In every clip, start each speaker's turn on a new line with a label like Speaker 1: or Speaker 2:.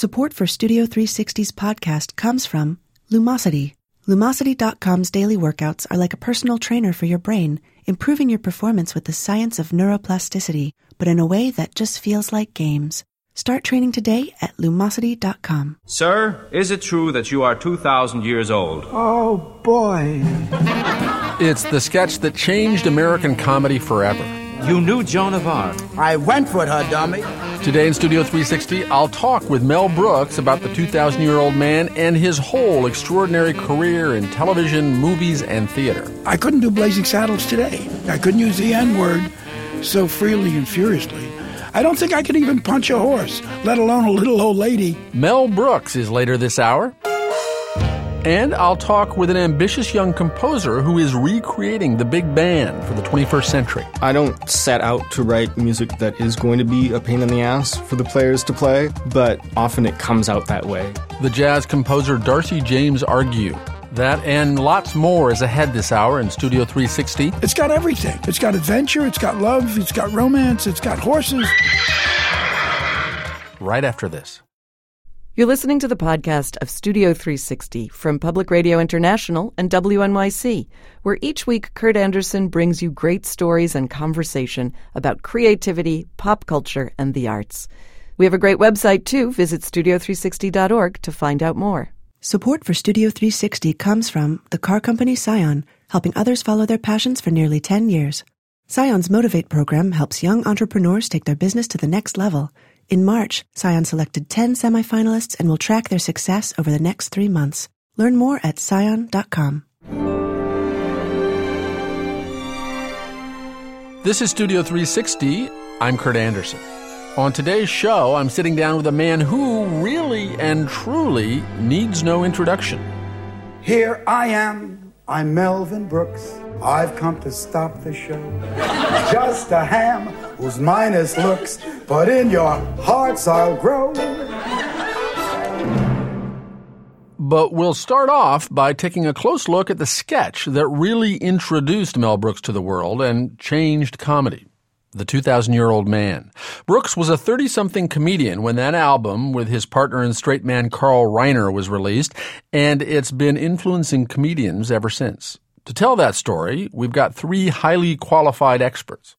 Speaker 1: Support for Studio 360's podcast comes from Lumosity. Lumosity.com's daily workouts are like a personal trainer for your brain, improving your performance with the science of neuroplasticity, but in a way that just feels like games. Start training today at Lumosity.com.
Speaker 2: Sir, is it true that you are 2,000 years old?
Speaker 3: Oh, boy.
Speaker 4: It's the sketch that changed American comedy forever.
Speaker 2: You knew Joan of Arc.
Speaker 3: I went with her, dummy.
Speaker 4: Today in Studio 360, I'll talk with Mel Brooks about the 2,000-year-old man and his whole extraordinary career in television, movies, and theater.
Speaker 3: I couldn't do Blazing Saddles today. I couldn't use the N-word so freely and furiously. I don't think I could even punch a horse, let alone a little old lady.
Speaker 4: Mel Brooks is later this hour. And I'll talk with an ambitious young composer who is recreating the big band for the 21st century.
Speaker 5: I don't set out to write music that is going to be a pain in the ass for the players to play, but often it comes out that way.
Speaker 4: The jazz composer Darcy James Argue. That and lots more is ahead this hour in Studio 360.
Speaker 3: It's got everything. It's got adventure, it's got love, it's got romance, it's got horses.
Speaker 4: Right after this.
Speaker 6: You're listening to the podcast of Studio 360 from Public Radio International and WNYC, where each week Kurt Anderson brings you great stories and conversation about creativity, pop culture, and the arts. We have a great website, too. Visit studio360.org to find out more.
Speaker 1: Support for Studio 360 comes from the car company Scion, helping others follow their passions for nearly 10 years. Scion's Motivate program helps young entrepreneurs take their business to the next level. In March, Scion selected 10 semifinalists and will track their success over the next 3 months. Learn more at scion.com.
Speaker 4: This is Studio 360. I'm Kurt Anderson. On today's show, I'm sitting down with a man who really and truly needs no introduction.
Speaker 7: Here I am. I'm Melvin Brooks. I've come to stop the show. Just a ham whose minus looks, but in your hearts I'll grow.
Speaker 4: But we'll start off by taking a close look at the sketch that really introduced Mel Brooks to the world and changed comedy. The 2,000-Year-Old Man. Brooks was a 30-something comedian when that album with his partner and straight man Carl Reiner was released, and it's been influencing comedians ever since. To tell that story, we've got 3 highly qualified experts.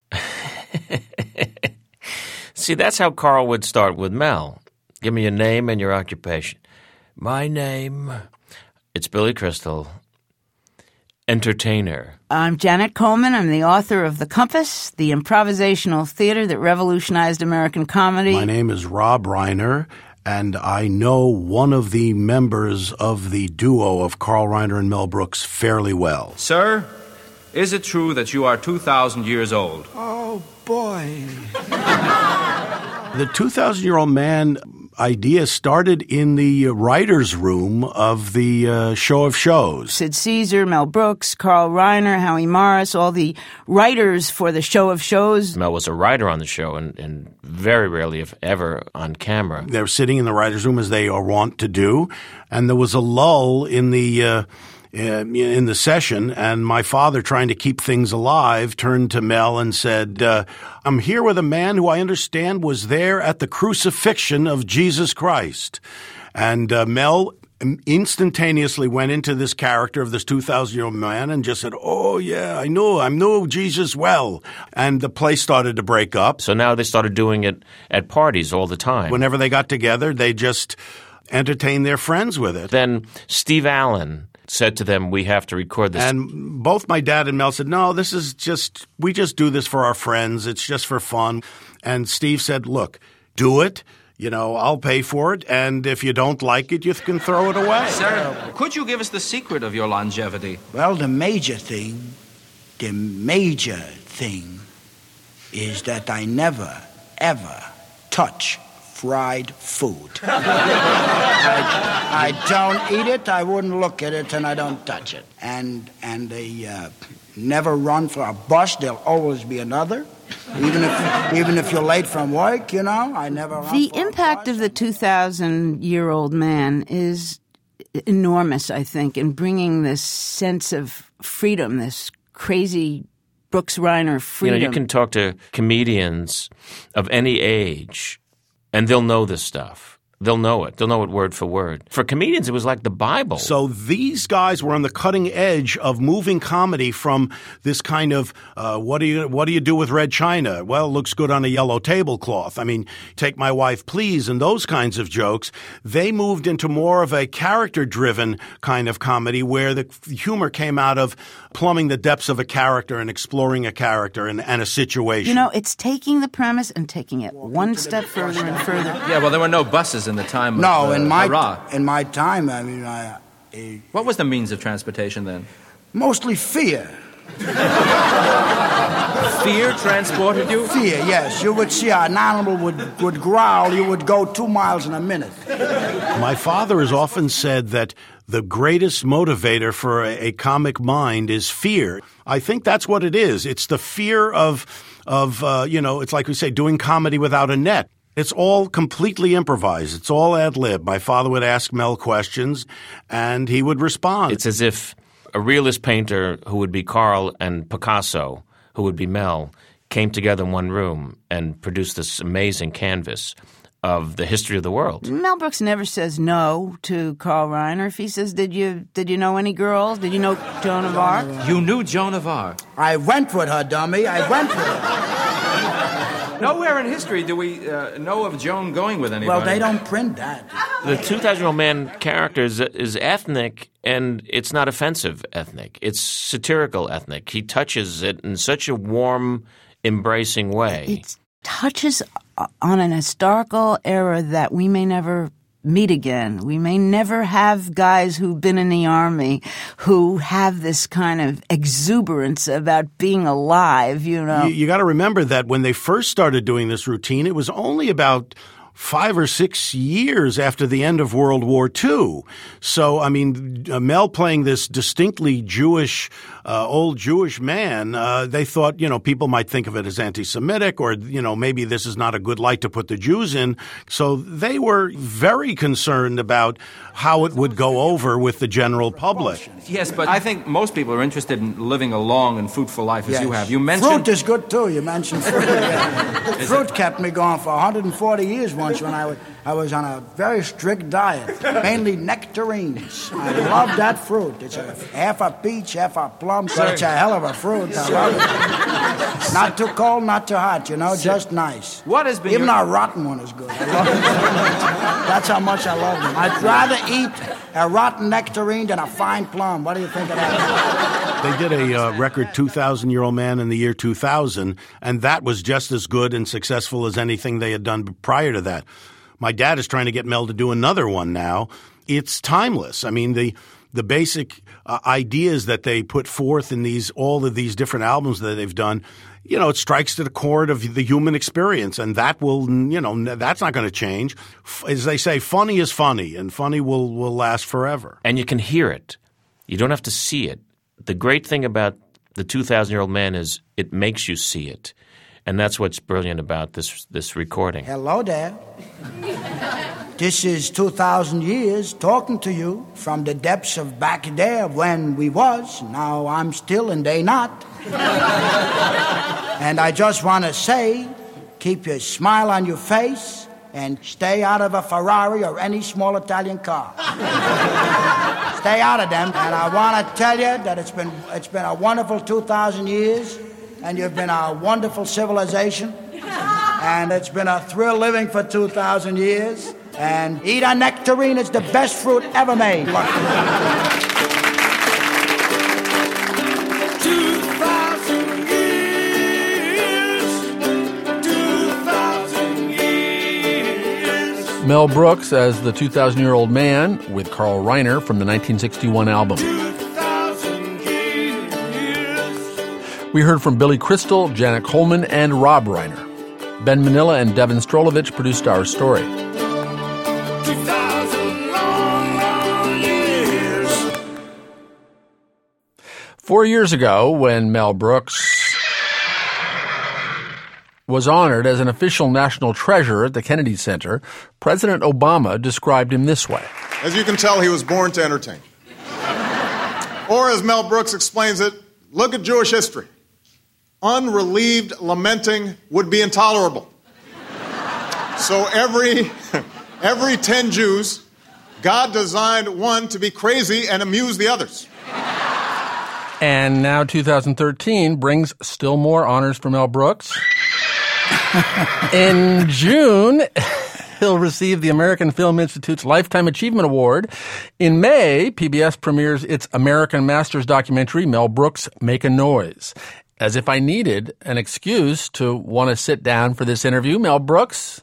Speaker 8: See, that's how Carl would start with Mel. Give me your name and your occupation. My name, it's Billy Crystal, entertainer.
Speaker 9: I'm Janet Coleman. I'm the author of The Compass, the improvisational theater that revolutionized American comedy.
Speaker 10: My name is Rob Reiner, and I know one of the members of the duo of Carl Reiner and Mel Brooks fairly well.
Speaker 2: Sir, is it true that you are 2,000 years old?
Speaker 3: Oh, boy.
Speaker 10: The 2,000-Year-Old Man idea started in the writer's room of the Show of Shows.
Speaker 9: Sid Caesar, Mel Brooks, Carl Reiner, Howie Morris, all the writers for the Show of Shows.
Speaker 8: Mel was a writer on the show and very rarely, if ever, on camera.
Speaker 10: They were sitting in the writer's room as they are wont to do, and there was a lull in the session, and my father, trying to keep things alive, turned to Mel and said, I'm here with a man who I understand was there at the crucifixion of Jesus Christ. And Mel instantaneously went into this character of this 2,000-year-old man and just said, oh, yeah, I know Jesus well. And the place started to break up.
Speaker 8: So now they started doing it at parties all the time.
Speaker 10: Whenever they got together, they just entertained their friends with it.
Speaker 8: Then Steve Allen said to them, we have to record this.
Speaker 10: And both my dad and Mel said, no, this is just, we just do this for our friends. It's just for fun. And Steve said, look, do it. You know, I'll pay for it. And if you don't like it, you can throw it away.
Speaker 2: Sir, could you give us the secret of your longevity?
Speaker 3: Well, the major thing is that I never, ever touch fried food. I don't eat it, I wouldn't look at it, and I don't touch it. And they never run for a bus, there'll always be another. Even if you're late from work, you know, I never run
Speaker 9: The
Speaker 3: for
Speaker 9: impact
Speaker 3: a
Speaker 9: of the 2,000-year-old man is enormous, I think, in bringing this sense of freedom, this crazy Brooks Reiner freedom.
Speaker 8: You know, you can talk to comedians of any age, and they'll know this stuff. They'll know it. They'll know it word for word. For comedians, it was like the Bible.
Speaker 10: So these guys were on the cutting edge of moving comedy from this kind of what do you do with red china? Well, it looks good on a yellow tablecloth. I mean, take my wife, please, and those kinds of jokes. They moved into more of a character-driven kind of comedy where the humor came out of plumbing the depths of a character and exploring a character and a situation.
Speaker 9: You know, it's taking the premise and taking it one step further and further.
Speaker 2: Yeah, well, there were no buses in the time
Speaker 3: No,
Speaker 2: of
Speaker 3: in my
Speaker 2: Iraq.
Speaker 3: in my time, I mean,
Speaker 2: What was the means of transportation then?
Speaker 3: mostly fear.
Speaker 2: Fear transported you?
Speaker 3: Fear, yes. You would see an animal would growl, you would go 2 miles in a minute.
Speaker 10: My father has often said that the greatest motivator for a comic mind is fear. I think that's what it is. It's the fear of it's like we say, doing comedy without a net. It's all completely improvised. It's all ad lib. My father would ask Mel questions, and he would respond.
Speaker 8: It's as if a realist painter who would be Carl and Picasso, who would be Mel, came together in one room and produced this amazing canvas of the history of the world.
Speaker 9: Mel Brooks never says no to Carl Reiner. If he says, did you know any girls? Did you know Joan of Arc?
Speaker 2: You knew Joan of Arc?
Speaker 3: I went with her, dummy. I went with her.
Speaker 2: Nowhere in history do we know of Joan going with anybody.
Speaker 3: Well, they don't print that.
Speaker 8: The 2,000-year-old man character is ethnic, and it's not offensive ethnic. It's satirical ethnic. He touches it in such a warm, embracing way.
Speaker 9: It touches on an historical era that we may never meet again. We may never have guys who've been in the army who have this kind of exuberance about being alive, you know.
Speaker 10: You got to remember that when they first started doing this routine, it was only about 5 or 6 years after the end of World War II. So, I mean, Mel playing this distinctly Jewish, old Jewish man, they thought, people might think of it as anti-Semitic or, maybe this is not a good light to put the Jews in. So they were very concerned about how it would go over with the general public.
Speaker 2: Yes, but I think most people are interested in living a long and fruitful life as you have. You mentioned
Speaker 3: fruit is good, too. You mentioned fruit. Fruit kept me going for 140 years once when I was on a very strict diet, mainly nectarines. I love that fruit. It's half a peach, half a plum, but it's a hell of a fruit. I love it. Not too cold, not too hot, just nice.
Speaker 2: What has been
Speaker 3: Even a rotten one is good. I love it. That's how much I love them. I'd rather eat a rotten nectarine than a fine plum. What do you think of that?
Speaker 10: They did a record 2,000-Year-Old Man in the year 2000, and that was just as good and successful as anything they had done prior to that. My dad is trying to get Mel to do another one now. It's timeless. I mean, the basic ideas that they put forth in all of these different albums that they've done, it strikes to the chord of the human experience, and that will, that's not going to change. As they say, funny is funny, and funny will last forever.
Speaker 8: And you can hear it. You don't have to see it. The great thing about the 2,000-Year-Old Man is it makes you see it. And that's what's brilliant about this recording.
Speaker 3: Hello there. This is 2,000 years talking to you from the depths of back there when we was. Now I'm still and they not. And I just want to say, keep your smile on your face and stay out of a Ferrari or any small Italian car. Stay out of them. And I want to tell you that it's been a wonderful 2,000 years. And you've been a wonderful civilization. And it's been a thrill living for 2,000 years. And eat a nectarine. It's the best fruit ever made.
Speaker 11: 2,000 years.
Speaker 4: Mel Brooks as the 2,000-Year-Old Man with Carl Reiner from the 1961 album. We heard from Billy Crystal, Janet Coleman, and Rob Reiner. Ben Manila and Devin Strolovich produced our story.
Speaker 11: 2,000 long years.
Speaker 4: 4 years ago, when Mel Brooks was honored as an official national treasure at the Kennedy Center, President Obama described him this way.
Speaker 12: As you can tell, he was born to entertain. Or as Mel Brooks explains it, look at Jewish history. Unrelieved lamenting would be intolerable. So every every 10 Jews, God designed one to be crazy and amuse the others.
Speaker 4: And now 2013 brings still more honors for Mel Brooks. In June, he'll receive the American Film Institute's Lifetime Achievement Award. In May, PBS premieres its American Masters documentary, Mel Brooks, Make a Noise. As if I needed an excuse to want to sit down for this interview, Mel Brooks,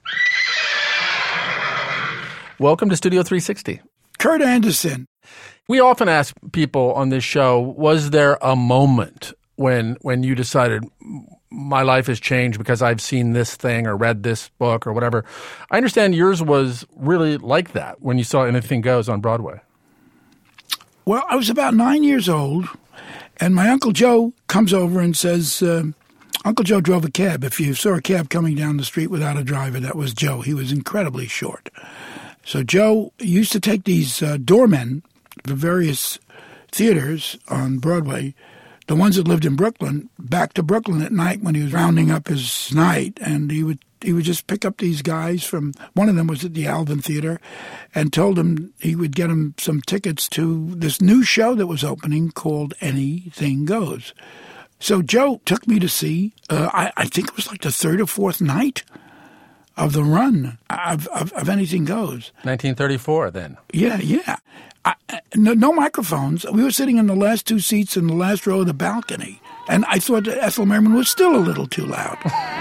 Speaker 4: welcome to Studio 360.
Speaker 13: Kurt Anderson.
Speaker 4: We often ask people on this show, was there a moment when you decided my life has changed because I've seen this thing or read this book or whatever? I understand yours was really like that when you saw Anything Goes on Broadway.
Speaker 13: Well, I was about 9 years old, and my Uncle Joe comes over and says, Uncle Joe drove a cab. If you saw a cab coming down the street without a driver, that was Joe. He was incredibly short. So Joe used to take these doormen to various theaters on Broadway, the ones that lived in Brooklyn, back to Brooklyn at night when he was rounding up his night, and he would just pick up these guys from, one of them was at the Alvin Theater, and told him he would get him some tickets to this new show that was opening called Anything Goes. So Joe took me to see, I think it was like the third or fourth night of the run of Anything Goes.
Speaker 4: 1934 then.
Speaker 13: Yeah. No microphones. We were sitting in the last two seats in the last row of the balcony, and I thought that Ethel Merman was still a little too loud.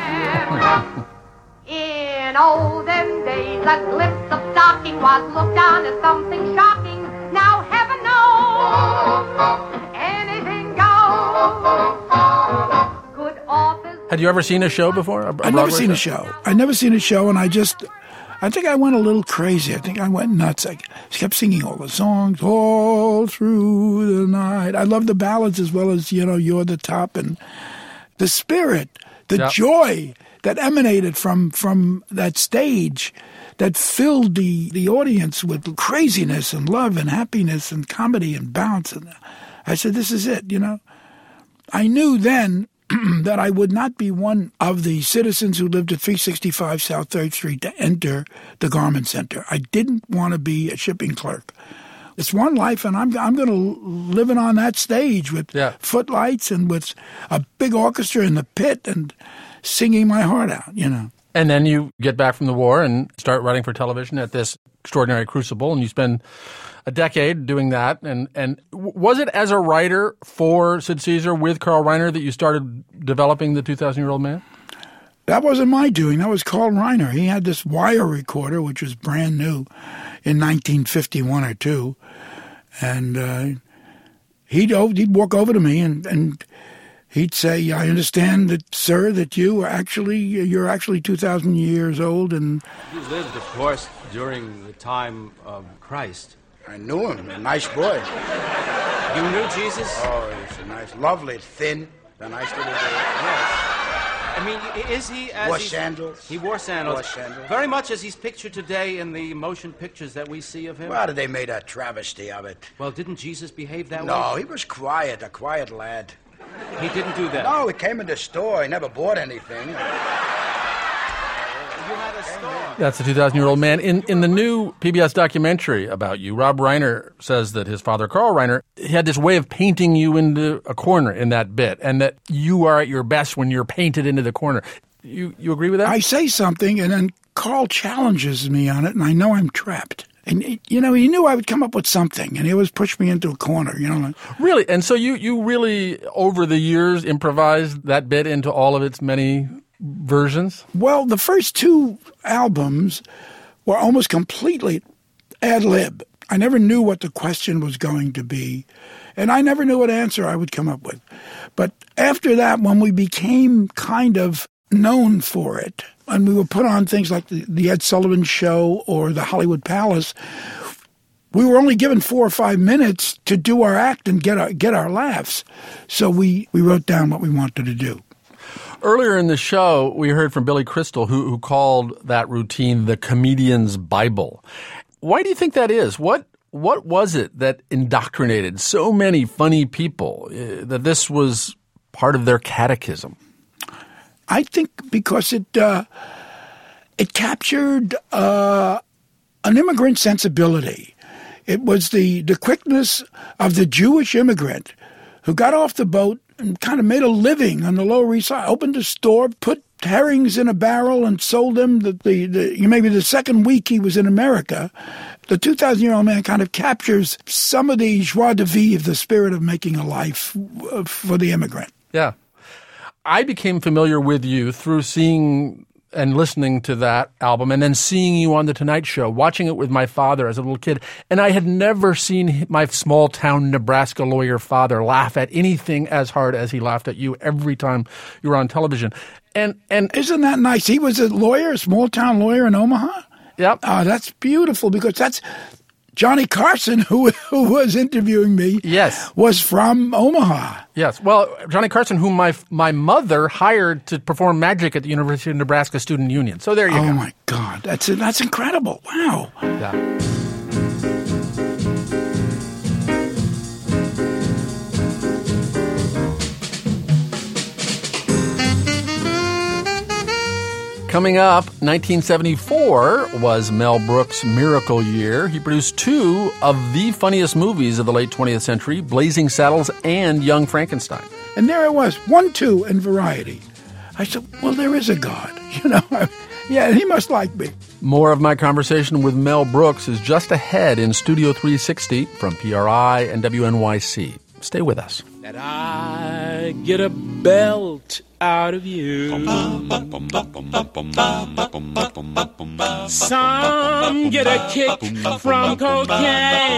Speaker 14: In olden days, a glimpse of stocking was looked on as something shocking. Now heaven knows, anything goes. Good authors.
Speaker 4: Had you ever seen a show before?
Speaker 13: I'd never seen a show. I'd never seen a show, and I think I went a little crazy. I think I went nuts. I kept singing all the songs all through the night. I love the ballads as well as, You're the Top, and the spirit, the joy that emanated from that stage that filled the audience with craziness and love and happiness and comedy and bounce. And I said, this is it, I knew then that I would not be one of the citizens who lived at 365 South 3rd Street to enter the Garment Center. I didn't want to be a shipping clerk. It's one life, and I'm going to live it on that stage with footlights and with a big orchestra in the pit and singing my heart out,
Speaker 4: And then you get back from the war and start writing for television at this extraordinary crucible, and you spend a decade doing that. And was it as a writer for Sid Caesar with Carl Reiner that you started developing the 2,000-Year-Old Man?
Speaker 13: That wasn't my doing. That was Carl Reiner. He had this wire recorder, which was brand new in 1951 or 2. And he'd walk over to me and he'd say, I understand that, sir, that you're actually 2,000 years old. And
Speaker 15: he lived, of course, during the time of Christ.
Speaker 3: I knew him. A nice boy.
Speaker 15: You knew Jesus?
Speaker 3: Oh, he's a nice, lovely, thin, a nice little boy.
Speaker 15: Yes. I mean, is he as
Speaker 3: wore sandals?
Speaker 15: He wore sandals.
Speaker 3: Wore sandals.
Speaker 15: Very much as he's pictured today in the motion pictures that we see of him.
Speaker 3: Why did they made a travesty of it?
Speaker 15: Well, didn't Jesus behave that way?
Speaker 3: No, he was quiet, a quiet lad.
Speaker 15: He didn't do that?
Speaker 3: No, he came in the store. He never bought anything.
Speaker 15: You had a store.
Speaker 4: That's the 2,000-Year-Old Man. In the new PBS documentary about you, Rob Reiner says that his father, Carl Reiner, he had this way of painting you into a corner in that bit, and that you are at your best when you're painted into the corner. You agree with that?
Speaker 13: I say something, and then Carl challenges me on it, and I know I'm trapped. And, he knew I would come up with something, and he always pushed me into a corner,
Speaker 4: Really? And so you really, over the years, improvised that bit into all of its many versions?
Speaker 13: Well, the first two albums were almost completely ad lib. I never knew what the question was going to be, and I never knew what answer I would come up with. But after that, when we became kind of known for it, and we were put on things like the Ed Sullivan Show or the Hollywood Palace, we were only given 4 or 5 minutes to do our act and get our laughs. So we wrote down what we wanted to do.
Speaker 4: Earlier in the show, we heard from Billy Crystal, who called that routine the comedian's Bible. Why do you think that is? What was it that indoctrinated so many funny people that this was part of their catechism?
Speaker 13: I think because it captured an immigrant sensibility. It was the quickness of the Jewish immigrant who got off the boat and kind of made a living on the Lower East Side, opened a store, put herrings in a barrel and sold them maybe the second week he was in America. The 2,000-year-old man kind of captures some of the joie de vivre, the spirit of making a life for the immigrant.
Speaker 4: Yeah. I became familiar with you through seeing and listening to that album and then seeing you on The Tonight Show, watching it with my father as a little kid. And I had never seen my small-town Nebraska lawyer father laugh at anything as hard as he laughed at you every time you were on television. And
Speaker 13: isn't that nice? He was a lawyer, a small-town lawyer in Omaha?
Speaker 4: Yep.
Speaker 13: Oh, that's beautiful because that's Johnny Carson, who was interviewing me,
Speaker 4: yes,
Speaker 13: was from Omaha.
Speaker 4: Yes. Well, Johnny Carson, whom my mother hired to perform magic at the University of Nebraska Student Union. So there you go.
Speaker 13: Oh, my God. That's incredible. Wow.
Speaker 4: Yeah. Coming up, 1974 was Mel Brooks' miracle year. He produced two of the funniest movies of the late 20th century, Blazing Saddles and Young Frankenstein.
Speaker 13: And there it was, 1-2 in Variety. I said, well, there is a God, Yeah, he must like me.
Speaker 4: More of my conversation with Mel Brooks is just ahead in Studio 360 from PRI and WNYC. Stay with us.
Speaker 16: That I get a belt out of you. Some get a kick from cocaine.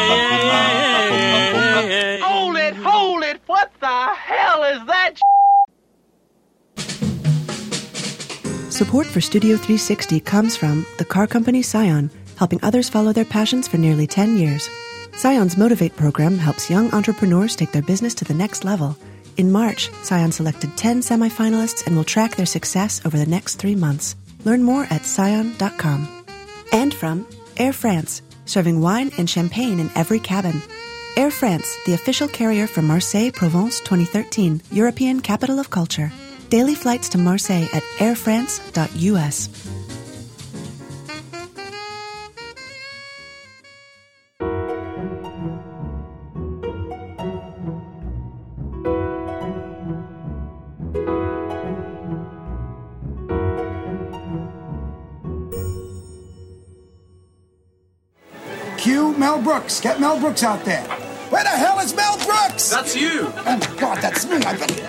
Speaker 11: Hold it, what the hell is that?
Speaker 1: Support for Studio 360 comes from the car company Scion, helping others follow their passions for nearly 10 years. Scion's Motivate program helps young entrepreneurs take their business to the next level. In March, Scion selected 10 semifinalists and will track their success over the next 3 months. Learn more at scion.com. And from Air France, serving wine and champagne in every cabin. Air France, the official carrier for Marseille Provence 2013, European Capital of Culture. Daily flights to Marseille at airfrance.us.
Speaker 7: Cue Mel Brooks. Get Mel Brooks out there. Where the hell is Mel Brooks?
Speaker 2: That's you.
Speaker 7: Oh, my God, that's me.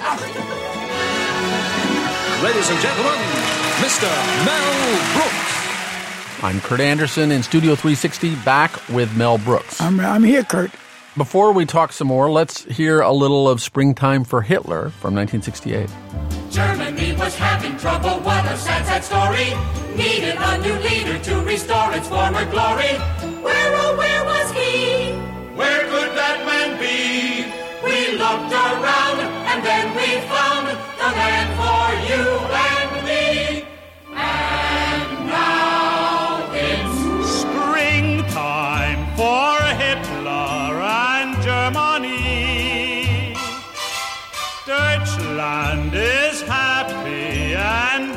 Speaker 17: Ladies and gentlemen, Mr. Mel Brooks.
Speaker 4: I'm Kurt Anderson in Studio 360, back with Mel Brooks.
Speaker 13: I'm here, Kurt.
Speaker 4: Before we talk some more, let's hear a little of Springtime for Hitler from 1968.
Speaker 11: Germany was having trouble, what a sad, sad story. Needed a new leader to restore its former glory. Where, oh, where was he? Where could that man be? We looked around, and then we found the man for you and me. And now it's
Speaker 16: springtime for Hitler and Germany. Deutschland is happy and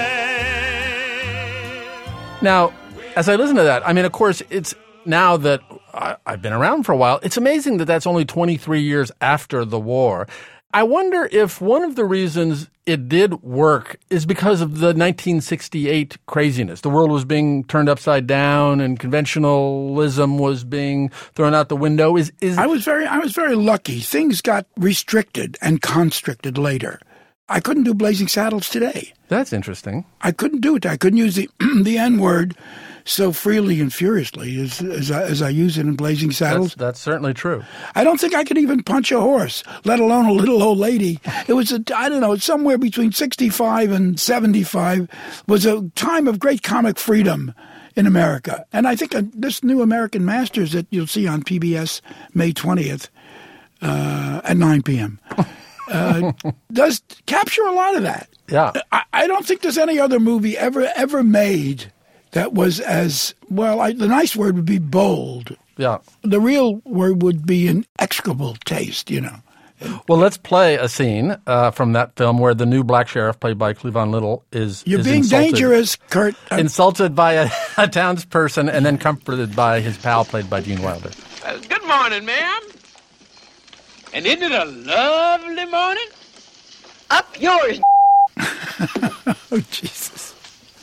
Speaker 16: gay.
Speaker 4: Now, as I listen to that, I mean, of course, it's now that I've been around for a while, it's amazing that that's only 23 years after the war. I wonder if one of the reasons it did work is because of the 1968 craziness. The world was being turned upside down and conventionalism was being thrown out the window. I was
Speaker 13: very lucky. Things got restricted and constricted later. I couldn't do Blazing Saddles today.
Speaker 4: That's interesting.
Speaker 13: I couldn't do it. I couldn't use the N-word so freely and furiously as I use it in Blazing Saddles.
Speaker 4: That's certainly true.
Speaker 13: I don't think I could even punch a horse, let alone a little old lady. It was, somewhere between 65 and 75 was a time of great comic freedom in America. And I think this new American Masters that you'll see on PBS May 20th at 9 p.m. Does capture a lot of that.
Speaker 4: Yeah.
Speaker 13: I don't think there's any other movie ever made that was as, the nice word would be bold.
Speaker 4: Yeah.
Speaker 13: The real word would be an execrable taste,
Speaker 4: Well, let's play a scene from that film where the new black sheriff, played by Cleavon Little, is
Speaker 13: You're being
Speaker 4: insulted,
Speaker 13: dangerous, Kurt.
Speaker 4: Insulted by a townsperson and then comforted by his pal, played by Gene Wilder.
Speaker 16: Good morning, ma'am. And isn't it a lovely morning? Up yours.
Speaker 13: Oh, Jesus.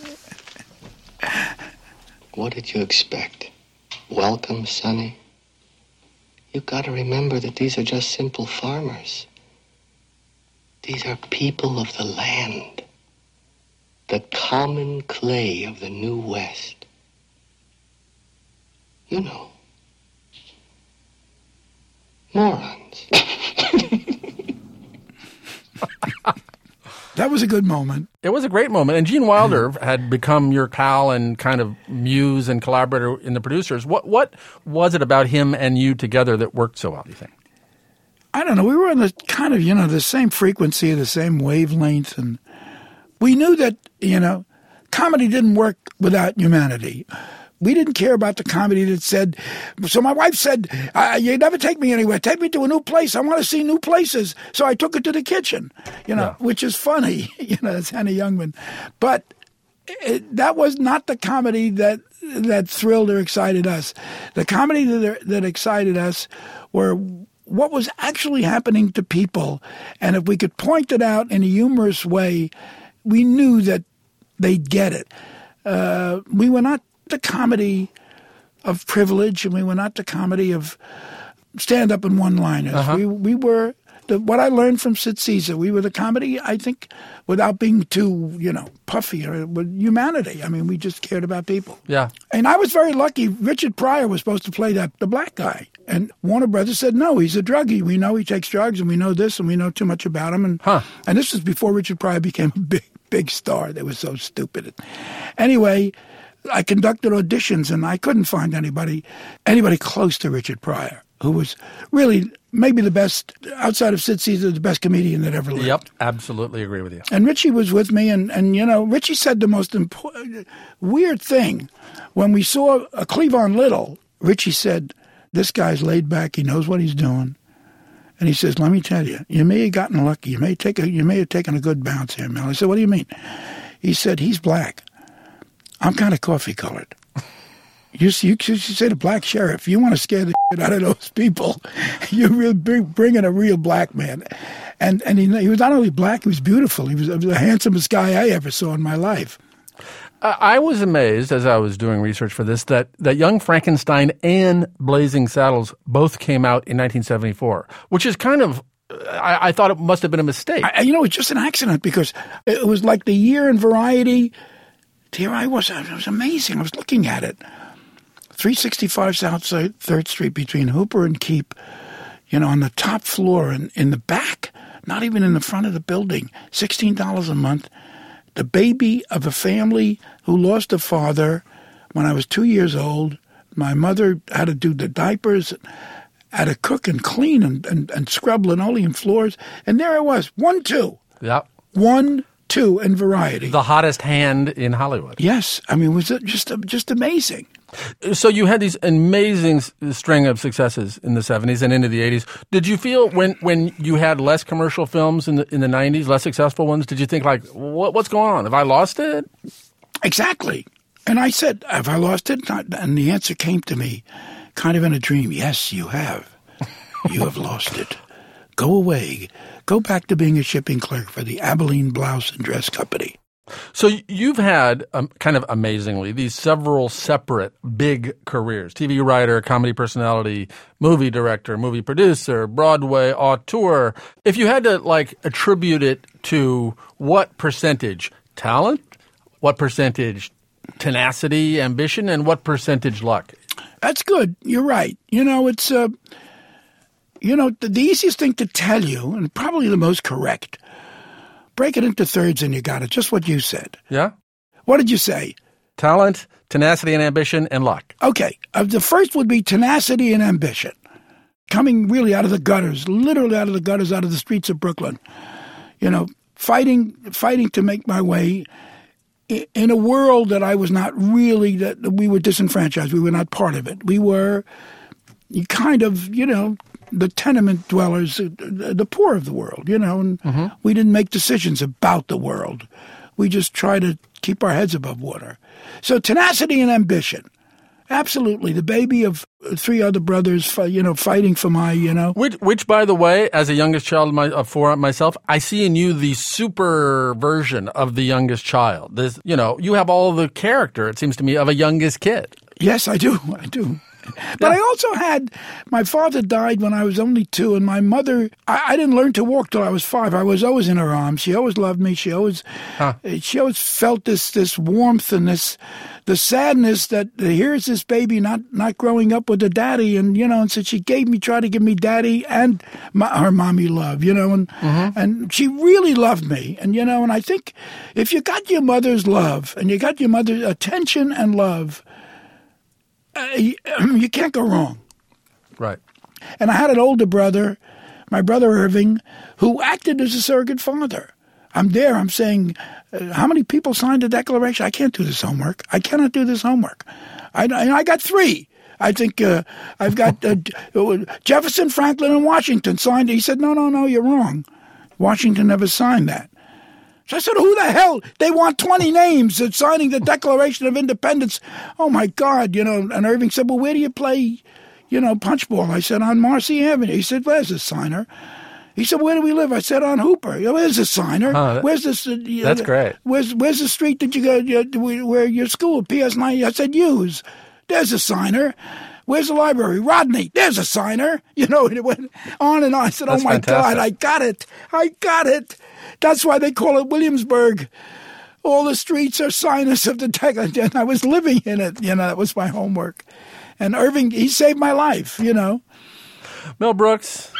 Speaker 18: What did you expect? Welcome, Sonny? You've got to remember that these are just simple farmers. These are people of the land. The common clay of the New West. You know. Morons.
Speaker 13: That was a good moment.
Speaker 4: It was a great moment. And Gene Wilder had become your pal and kind of muse and collaborator in the producers. What was it about him and you together that worked so well, do you think?
Speaker 13: I don't know. We were on the kind of, the same frequency, the same wavelength. And we knew that, comedy didn't work without humanity. We didn't care about the comedy that said, so my wife said, you never take me anywhere. Take me to a new place. I want to see new places. So I took her to the kitchen, which is funny. It's Hannah Youngman. But that was not the comedy that thrilled or excited us. The comedy that excited us were what was actually happening to people. And if we could point it out in a humorous way, we knew that they'd get it. We were not the comedy of privilege, and we were not the comedy of stand-up and one-liners. Uh-huh. We were what I learned from Sid Caesar. We were the comedy, I think, without being too, puffy, or with humanity. I mean, we just cared about people.
Speaker 4: Yeah.
Speaker 13: And I was very lucky. Richard Pryor was supposed to play the black guy, and Warner Brothers said, no, he's a druggie. We know he takes drugs, and we know this, and we know too much about him. And this was before Richard Pryor became a big star. They were so stupid. Anyway, I conducted auditions, and I couldn't find anybody close to Richard Pryor, who was really maybe the best, outside of Sid Caesar, the best comedian that ever lived.
Speaker 4: Yep, absolutely agree with you.
Speaker 13: And Richie was with me, and Richie said the most weird thing. When we saw Cleavon Little, Richie said, this guy's laid back, he knows what he's doing. And he says, let me tell you, you may have gotten lucky. You may have taken a good bounce here, Mel. I said, what do you mean? He said, he's black. I'm kind of coffee-colored. You say the black sheriff, you want to scare the shit out of those people, you're really bringing a real black man. And he was not only black, he was beautiful. He was the handsomest guy I ever saw in my life.
Speaker 4: I was amazed, as I was doing research for this, that Young Frankenstein and Blazing Saddles both came out in 1974, which is kind of, I thought it must have been a mistake.
Speaker 13: It's just an accident, because it was like the year in Variety. Here I was. It was amazing. I was looking at it. 365 South 3rd Street between Hooper and Keep, on the top floor and in the back, not even in the front of the building, $16 a month. The baby of a family who lost a father when I was 2 years old. My mother had to do the diapers, had to cook and clean and scrub linoleum floors. And there I was, 1-2.
Speaker 4: Yep.
Speaker 13: 1-2 in Variety.
Speaker 4: The hottest hand in Hollywood.
Speaker 13: Yes. I mean, it was just amazing.
Speaker 4: So you had these amazing string of successes in the 70s and into the 80s. Did you feel when you had less commercial films in the 90s, less successful ones, did you think like, what's going on? Have I lost it?
Speaker 13: Exactly. And I said, have I lost it? And the answer came to me kind of in a dream. Yes, you have. You have lost it. Go away. Go back to being a shipping clerk for the Abilene Blouse and Dress Company.
Speaker 4: So you've had, kind of amazingly, these several separate big careers. TV writer, comedy personality, movie director, movie producer, Broadway auteur. If you had to, attribute it to what percentage talent, what percentage tenacity, ambition, and what percentage luck?
Speaker 13: That's good. You're right. It's, the easiest thing to tell you, and probably the most correct, break it into thirds and you got it. Just what you said.
Speaker 4: Yeah?
Speaker 13: What did you say?
Speaker 4: Talent, tenacity and ambition, and luck.
Speaker 13: Okay. The first would be tenacity and ambition. Coming really out of the gutters, literally out of the gutters, out of the streets of Brooklyn. Fighting to make my way in a world that I was not really, that we were disenfranchised. We were not part of it. We were kind of, the tenement dwellers, the poor of the world, and we didn't make decisions about the world. We just try to keep our heads above water. So tenacity and ambition. Absolutely. The baby of 3 other brothers, fighting for my,
Speaker 4: Which, by the way, as a youngest child for myself, I see in you the super version of the youngest child. This, you have all the character, it seems to me, of a youngest kid.
Speaker 13: Yes, I do. But I also had, my father died when I was only 2, and my mother, I didn't learn to walk till I was 5. I was always in her arms. She always loved me. She always felt this warmth and the sadness that here's this baby not growing up with a daddy, and so she tried to give me daddy and her mommy love, and she really loved me, and I think if you got your mother's love and you got your mother's attention and love, you can't go wrong.
Speaker 4: Right.
Speaker 13: And I had an older brother, my brother Irving, who acted as a surrogate father. I'm there. I'm saying, how many people signed the Declaration? I can't do this homework. I cannot do this homework. I got 3. I think I've got Jefferson, Franklin, and Washington signed it. He said, no, you're wrong. Washington never signed that. So I said, who the hell? They want 20 names at signing the Declaration of Independence. Oh, my God, And Irving said, well, where do you play, punchball? I said, on Marcy Avenue. He said, where's the signer? He said, where do we live? I said, on Hooper. Where's the signer? Where's this?
Speaker 4: That's great.
Speaker 13: Where's the street that you go, where your school, PS 9? I said, Hughes. There's a signer. Where's the library? Rodney. There's a signer. It went on and on. I said,
Speaker 4: That's
Speaker 13: oh, my
Speaker 4: fantastic.
Speaker 13: God, I got it. That's why they call it Williamsburg. All the streets are signers of the Declaration. I was living in it. That was my homework. And Irving, he saved my life,
Speaker 4: Mel Brooks.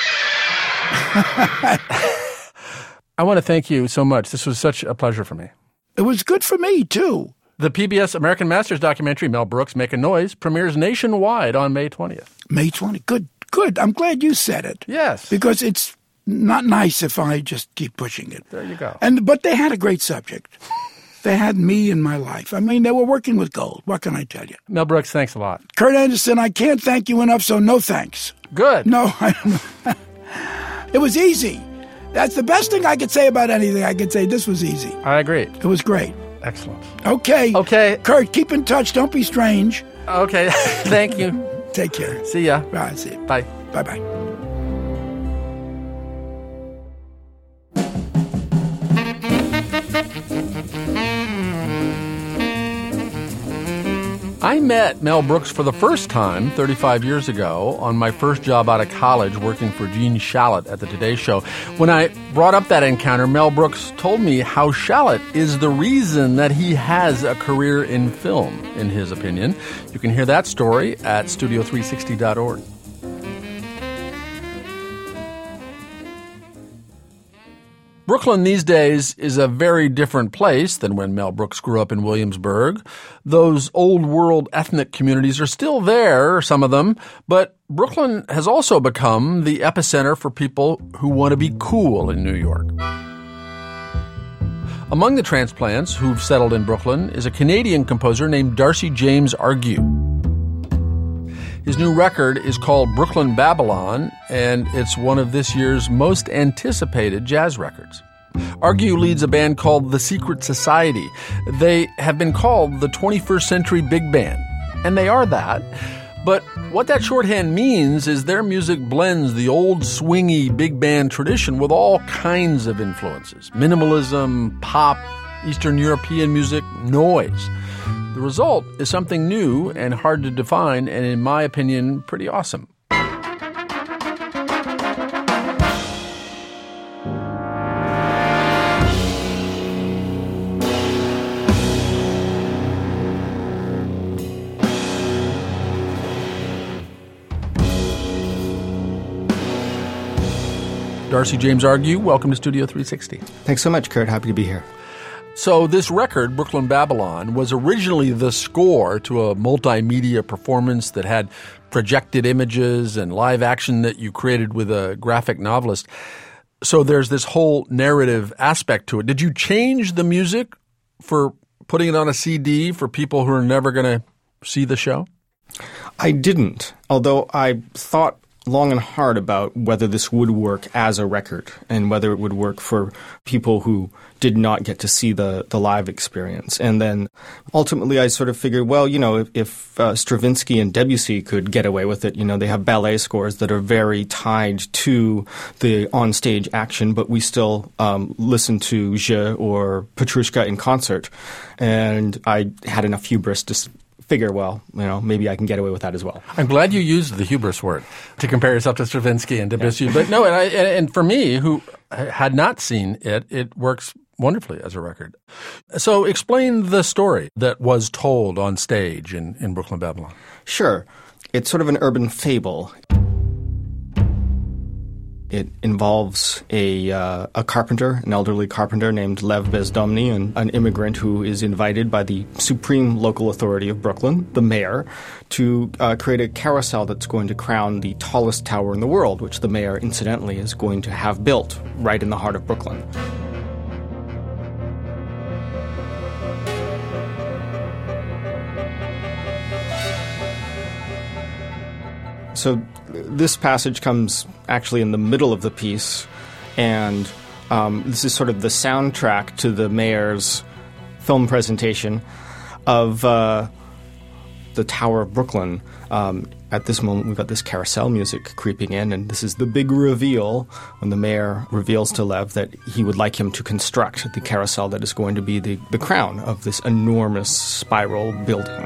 Speaker 4: I want to thank you so much. This was such a pleasure for me.
Speaker 13: It was good for me, too.
Speaker 4: The PBS American Masters documentary, Mel Brooks, Make a Noise, premieres nationwide on May 20th.
Speaker 13: May 20th. Good. I'm glad you said it.
Speaker 4: Yes.
Speaker 13: Because it's not nice if I just keep pushing it.
Speaker 4: There you go.
Speaker 13: But they had a great subject. They had me in my life. I mean, they were working with gold. What can I tell you?
Speaker 4: Mel Brooks, thanks a lot.
Speaker 13: Kurt Anderson, I can't thank you enough, so no thanks.
Speaker 4: Good.
Speaker 13: No, it was easy. That's the best thing I could say about anything. I could say this was easy.
Speaker 4: I agree.
Speaker 13: It was great.
Speaker 4: Excellent.
Speaker 13: Okay. Kurt, keep in touch. Don't be strange.
Speaker 4: Okay. Thank you.
Speaker 13: Take care.
Speaker 4: See ya.
Speaker 13: Bye. See you.
Speaker 4: Bye.
Speaker 13: Bye-bye.
Speaker 4: I met Mel Brooks for the first time 35 years ago on my first job out of college working for Gene Shalit at the Today Show. When I brought up that encounter, Mel Brooks told me how Shalit is the reason that he has a career in film, in his opinion. You can hear that story at studio360.org. Brooklyn these days is a very different place than when Mel Brooks grew up in Williamsburg. Those old world ethnic communities are still there, some of them, but Brooklyn has also become the epicenter for people who want to be cool in New York. Among the transplants who've settled in Brooklyn is a Canadian composer named Darcy James Argue. His new record is called Brooklyn Babylon, and it's one of this year's most anticipated jazz records. Argue leads a band called The Secret Society. They have been called the 21st Century Big Band, and they are that. But what that shorthand means is their music blends the old swingy big band tradition with all kinds of influences. Minimalism, pop, Eastern European music, noise. The result is something new and hard to define, and in my opinion, pretty awesome. Darcy James Argue, welcome to Studio 360.
Speaker 5: Thanks so much, Kurt. Happy to be here.
Speaker 4: So this record, Brooklyn Babylon, was originally the score to a multimedia performance that had projected images and live action that you created with a graphic novelist. So there's this whole narrative aspect to it. Did you change the music for putting it on a CD for people who are never going to see the show?
Speaker 5: I didn't, although I thought long and hard about whether this would work as a record and whether it would work for people who did not get to see the live experience. And then ultimately I sort of figured, well, if Stravinsky and Debussy could get away with it, they have ballet scores that are very tied to the onstage action, but we still listen to Je or Petrushka in concert. And I had enough hubris to figure, well, maybe I can get away with that as well.
Speaker 4: I'm glad you used the hubris word to compare yourself to Stravinsky and Debussy. Yeah. But no, and for me, who had not seen it, it works wonderfully as a record. So explain the story that was told on stage in Brooklyn, Babylon.
Speaker 5: Sure. It's sort of an urban fable. It involves a carpenter, an elderly carpenter named Lev Bezdomny, and an immigrant who is invited by the supreme local authority of Brooklyn, the mayor, to create a carousel that's going to crown the tallest tower in the world, which the mayor, incidentally, is going to have built right in the heart of Brooklyn. So this passage comes actually in the middle of the piece, and this is sort of the soundtrack to the mayor's film presentation of the Tower of Brooklyn. At this moment, we've got this carousel music creeping in, and this is the big reveal when the mayor reveals to Lev that he would like him to construct the carousel that is going to be the crown of this enormous spiral building.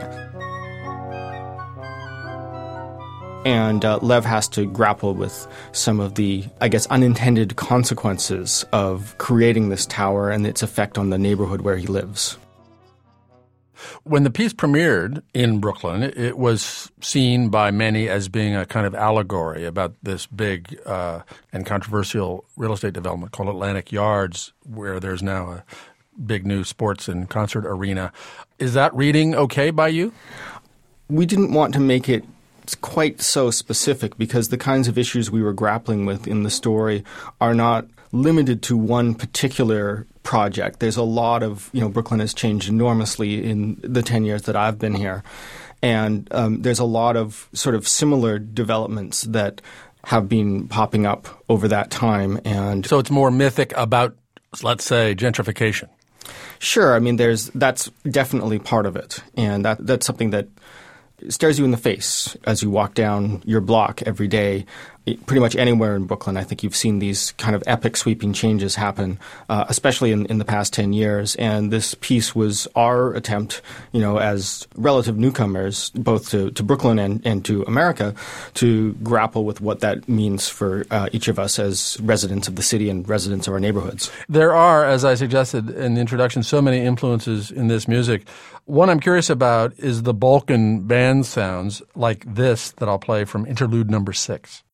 Speaker 5: And Lev has to grapple with some of the, unintended consequences of creating this tower and its effect on the neighborhood where he lives.
Speaker 4: When the piece premiered in Brooklyn, it was seen by many as being a kind of allegory about this big and controversial real estate development called Atlantic Yards, where there's now a big new sports and concert arena. Is that reading okay by you?
Speaker 5: We didn't want to make it quite so specific because the kinds of issues we were grappling with in the story are not limited to one particular project. There's a lot of, Brooklyn has changed enormously in the 10 years that I've been here. And there's a lot of sort of similar developments that have been popping up over that time. And
Speaker 4: so it's more mythic about, let's say, gentrification.
Speaker 5: Sure. I mean, that's definitely part of it. And that's something that stares you in the face as you walk down your block every day. Pretty much anywhere in Brooklyn, I think you've seen these kind of epic sweeping changes happen, especially in the past 10 years. And this piece was our attempt, as relative newcomers, both to Brooklyn and to America, to grapple with what that means for each of us as residents of the city and residents of our neighborhoods.
Speaker 4: There are, as I suggested in the introduction, so many influences in this music. One I'm curious about is the Balkan band sounds like this that I'll play from Interlude number 6.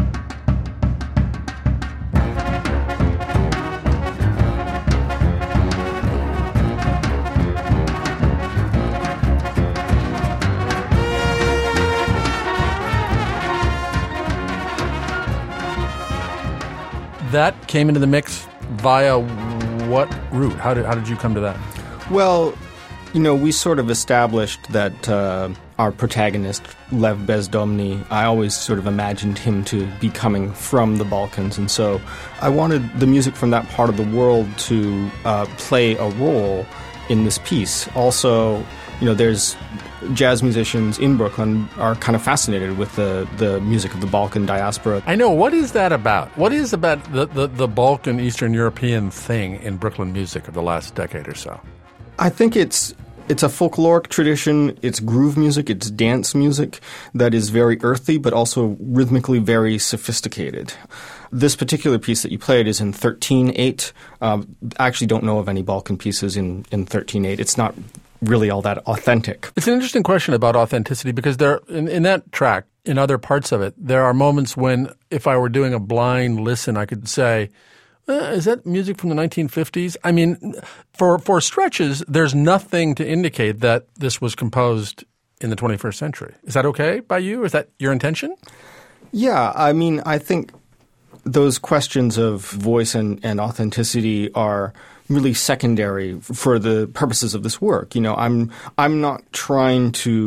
Speaker 4: That came into the mix via what route? How did you come to that?
Speaker 5: Well, we sort of established that our protagonist, Lev Bezdomny, I always sort of imagined him to be coming from the Balkans. And so I wanted the music from that part of the world to play a role in this piece. Also, there's jazz musicians in Brooklyn are kind of fascinated with the music of the Balkan diaspora.
Speaker 4: I know. What is that about? What is about the Balkan Eastern European thing in Brooklyn music of the last decade or so?
Speaker 5: I think it's a folkloric tradition. It's groove music. It's dance music that is very earthy, but also rhythmically very sophisticated. This particular piece that you played is in 13/8. I actually don't know of any Balkan pieces in 13/8. It's not really all that authentic.
Speaker 4: It's an interesting question about authenticity because there, in that track, in other parts of it, there are moments when if I were doing a blind listen, I could say, is that music from the 1950s? I mean, for stretches, there's nothing to indicate that this was composed in the 21st century. Is that okay by you? Is that your intention?
Speaker 5: Yeah, I mean, I think those questions of voice and authenticity are really secondary for the purposes of this work. I'm not trying to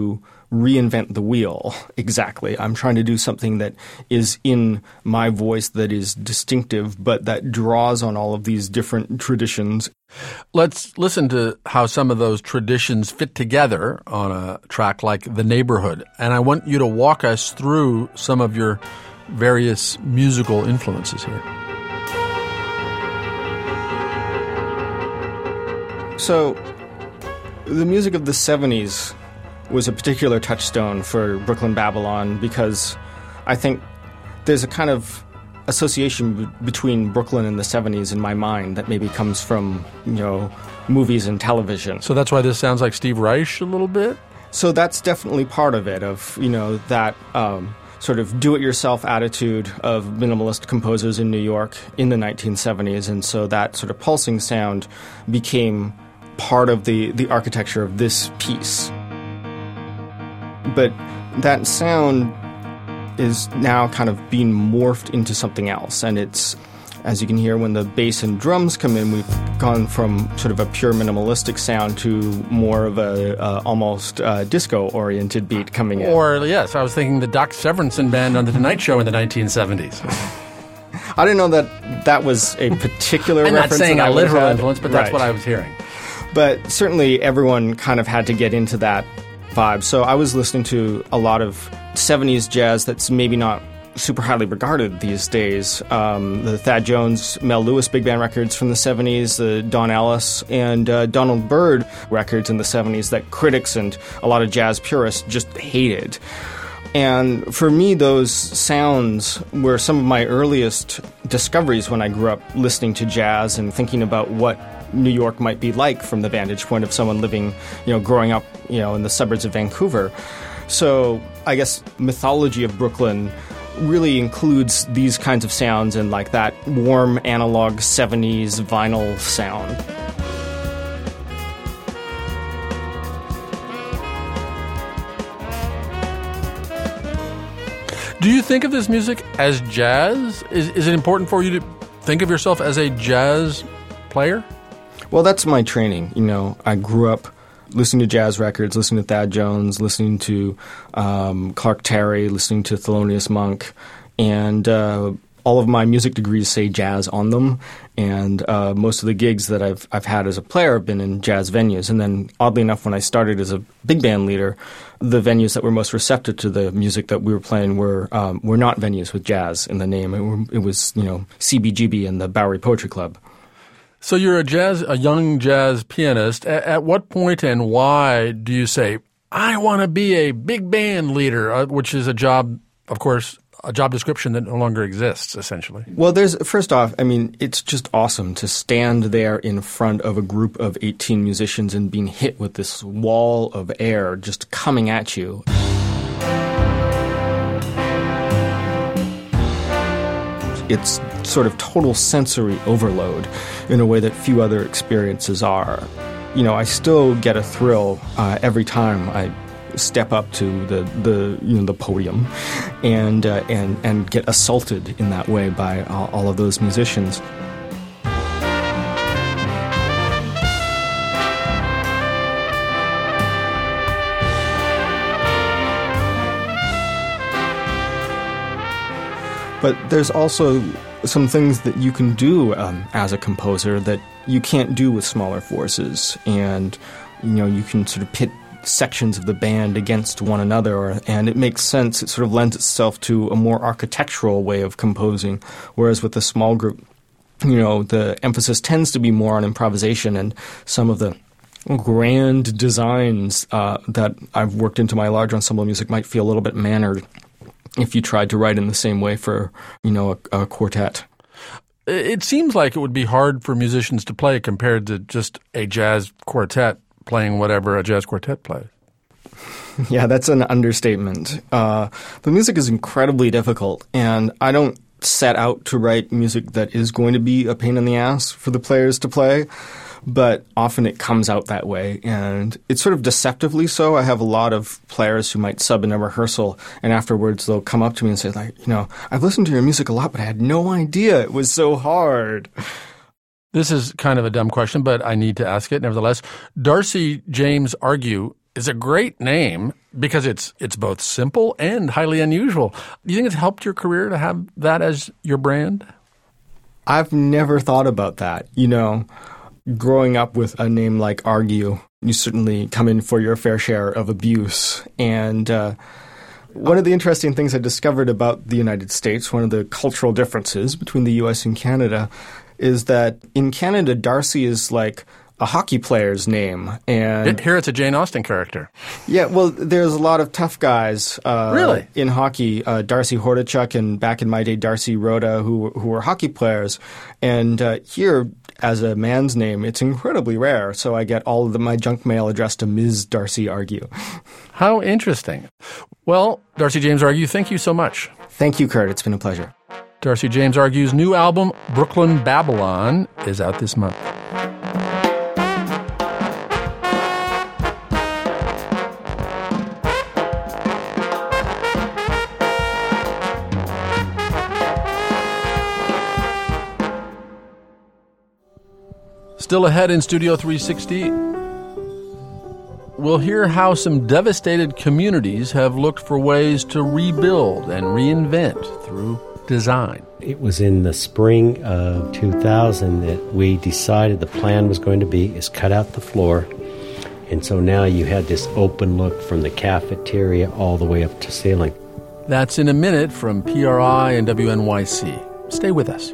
Speaker 5: reinvent the wheel exactly. I'm trying to do something that is in my voice, that is distinctive, but that draws on all of these different traditions.
Speaker 4: Let's listen to how some of those traditions fit together on a track like The Neighborhood. And I want you to walk us through some of your various musical influences here.
Speaker 5: So, the music of the 70s was a particular touchstone for Brooklyn Babylon because I think there's a kind of association between Brooklyn and the 70s in my mind that maybe comes from, movies and television.
Speaker 4: So that's why this sounds like Steve Reich a little bit?
Speaker 5: So that's definitely part of it, of, that sort of do-it-yourself attitude of minimalist composers in New York in the 1970s. And so that sort of pulsing sound became part of the architecture of this piece. But that sound is now kind of being morphed into something else. And it's, as you can hear, when the bass and drums come in, we've gone from sort of a pure minimalistic sound to more of a almost disco-oriented beat coming in.
Speaker 4: Or, yes, I was thinking the Doc Severinsen Band on The Tonight Show in the 1970s.
Speaker 5: I didn't know that was a particular reference.
Speaker 4: I'm not saying a literal influence, but that's what I was hearing.
Speaker 5: But certainly everyone kind of had to get into that vibe. So I was listening to a lot of 70s jazz that's maybe not super highly regarded these days. The Thad Jones, Mel Lewis big band records from the 70s, the Don Ellis and Donald Byrd records in the 70s that critics and a lot of jazz purists just hated. And for me, those sounds were some of my earliest discoveries when I grew up listening to jazz and thinking about what New York might be like from the vantage point of someone living, growing up, in the suburbs of Vancouver. So I guess mythology of Brooklyn really includes these kinds of sounds and like that warm analog 70s vinyl sound.
Speaker 4: Do you think of this music as jazz? Is it important for you to think of yourself as a jazz player?
Speaker 5: Well, that's my training. I grew up listening to jazz records, listening to Thad Jones, listening to Clark Terry, listening to Thelonious Monk, and all of my music degrees say jazz on them. And most of the gigs that I've had as a player have been in jazz venues. And then, oddly enough, when I started as a big band leader, the venues that were most receptive to the music that we were playing were not venues with jazz in the name. It was CBGB and the Bowery Poetry Club.
Speaker 4: So you're a young jazz pianist. At what point and why do you say, I want to be a big band leader, which is a job, of course, a job description that no longer exists, essentially?
Speaker 5: Well, first off, it's just awesome to stand there in front of a group of 18 musicians and being hit with this wall of air just coming at you. It's sort of total sensory overload in a way that few other experiences are. I still get a thrill every time I step up to the podium and get assaulted in that way by all of those musicians. But there's also some things that you can do as a composer that you can't do with smaller forces. And, you can sort of pit sections of the band against one another, and it makes sense. It sort of lends itself to a more architectural way of composing, whereas with a small group, the emphasis tends to be more on improvisation, and some of the grand designs that I've worked into my large ensemble music might feel a little bit mannered if you tried to write in the same way for, a quartet.
Speaker 4: It seems like it would be hard for musicians to play compared to just a jazz quartet playing whatever a jazz quartet plays.
Speaker 5: Yeah, that's an understatement. The music is incredibly difficult, and I don't set out to write music that is going to be a pain in the ass for the players to play, but often it comes out that way, and it's sort of deceptively so. I have a lot of players who might sub in a rehearsal, and afterwards they'll come up to me and say, I've listened to your music a lot, but I had no idea it was so hard.
Speaker 4: This is kind of a dumb question, but I need to ask it nevertheless. Darcy James Argue is a great name because it's both simple and highly unusual. Do you think it's helped your career to have that as your brand?
Speaker 5: I've never thought about that. Growing up with a name like Argue, you certainly come in for your fair share of abuse. And one of the interesting things I discovered about the United States, one of the cultural differences between the U.S. and Canada, is that in Canada, Darcy is like a hockey player's name. And
Speaker 4: here it's a Jane Austen character.
Speaker 5: Yeah, well, there's a lot of tough guys
Speaker 4: really?
Speaker 5: In hockey. Darcy Hordachuk and back in my day, Darcy Rhoda, who were hockey players. And here, as a man's name, it's incredibly rare. So I get all of my junk mail addressed to Ms. Darcy Argue.
Speaker 4: How interesting. Well, Darcy James Argue, thank you so much.
Speaker 5: Thank you, Kurt. It's been a pleasure.
Speaker 4: Darcy James Argue's new album, Brooklyn Babylon, is out this month. Still ahead in Studio 360, we'll hear how some devastated communities have looked for ways to rebuild and reinvent through design.
Speaker 19: It was in the spring of 2000 that we decided the plan was going to be is cut out the floor. And so now you had this open look from the cafeteria all the way up to ceiling.
Speaker 4: That's in a minute from PRI and WNYC. Stay with us.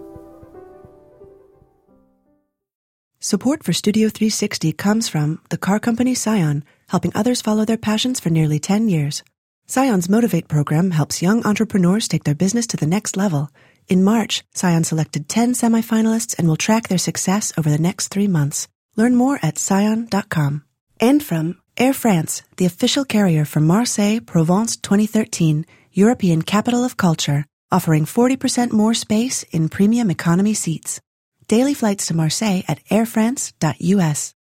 Speaker 1: Support for Studio 360 comes from the car company Scion, helping others follow their passions for nearly 10 years. Scion's Motivate program helps young entrepreneurs take their business to the next level. In March, Scion selected 10 semifinalists and will track their success over the next 3 months. Learn more at scion.com. And from Air France, the official carrier for Marseille Provence 2013, European Capital of Culture, offering 40% more space in premium economy seats. Daily flights to Marseille at airfrance.us.